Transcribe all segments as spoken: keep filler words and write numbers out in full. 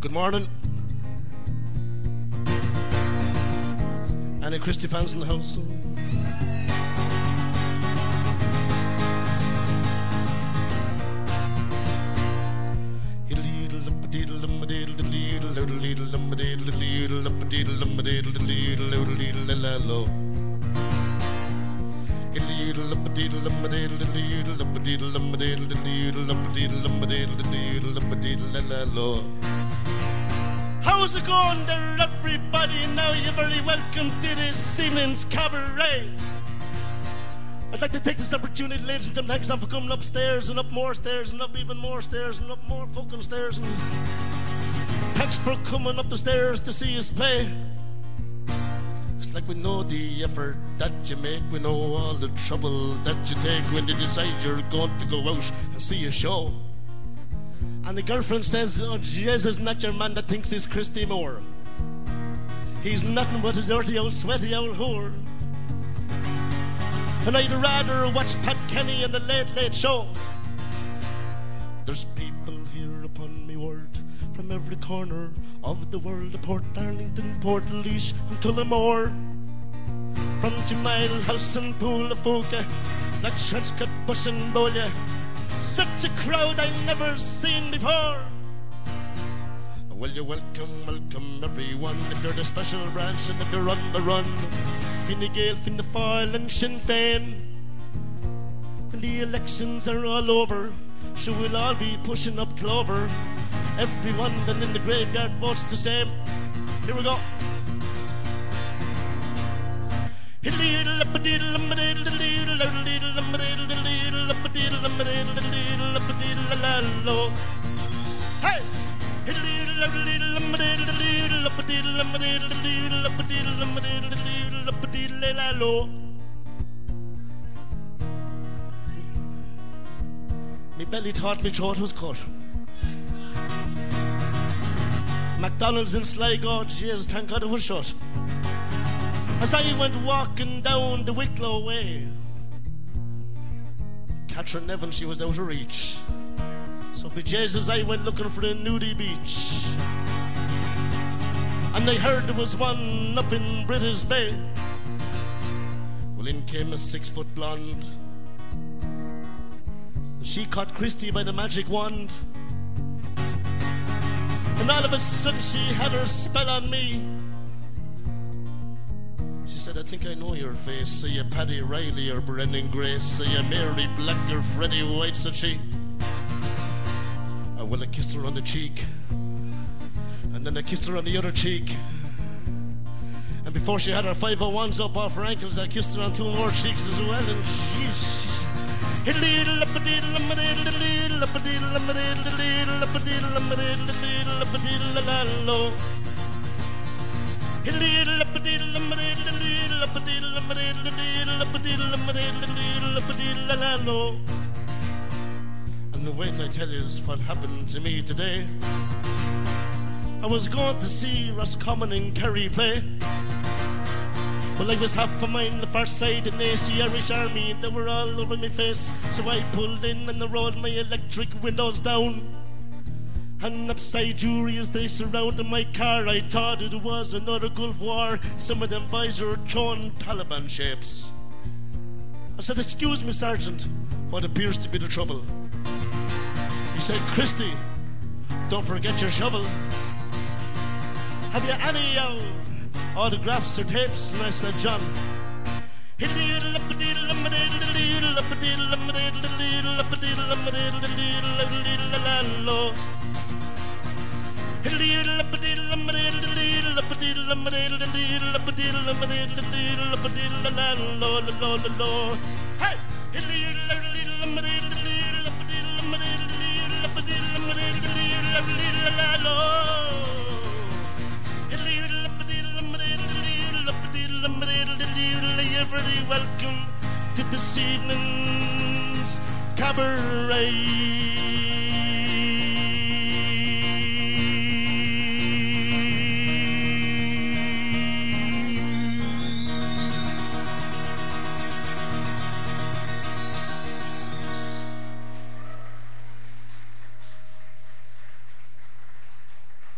Good morning. Any Christy fans in the house? How's it going there, everybody? Now you're very welcome to this evening's cabaret. I'd like to take this opportunity, ladies and gentlemen, thanks for coming upstairs and up more stairs and up even more stairs and up more fucking stairs. And thanks for coming up the stairs to see us play. It's like we know the effort that you make, we know all the trouble that you take when you decide you're going to go out and see a show. And the girlfriend says, oh Jesus, not your man that thinks he's Christy Moore. He's nothing but a dirty old sweaty old whore. And I'd rather watch Pat Kenny and the Late Late Show. There's people here upon me word from every corner of the world, of Port Darlington, Port Laois and Tullamore. From Two Mile House and Pool of Fuca, that Shrenscut, Bush and Bowlia. Such a crowd I never seen before. Well, you're welcome, welcome everyone. If you're the special branch and if you're on the run, Fine Gael, Fianna Fáil and Sinn Féin. When the elections are all over, sure we'll all be pushing up clover. Everyone then in the graveyard votes the same. Here we go. Hey, me belly thought me throat was cut. McDonald's in Sligo, jeez, thank God it was shut. As I went walking down the Wicklow way, Catherine Nevin, she was out of reach. So be Jesus, I went looking for a nudie beach. And I heard there was one up in British Bay. Well, in came a six-foot blonde. She caught Christy by the magic wand. And all of a sudden she had her spell on me. She said, I think I know your face. Say you Paddy Riley or Brendan Grace. Say you Mary Black or Freddie White, said she. Well, I kissed her on the cheek, and then I kissed her on the other cheek, and before she had her five oh ones up off her ankles, I kissed her on two more cheeks as well. And she's wait, I tell you what happened to me today. I was going to see Roscommon and Kerry play. Well, I was half a mile the far side and there's the Irish Army, and they were all over my face. So I pulled in and I rolled my electric windows down. And upside jury as they surrounded my car, I thought it was another Gulf War. Some of them boys were throwing Taliban shapes. I said, excuse me, Sergeant, what appears to be the trouble? He said, Christy, don't forget your shovel. Have you any uh, autographs or tapes? And I said, John. Hey! You're very welcome to this evening's cabaret.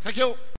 Thank you.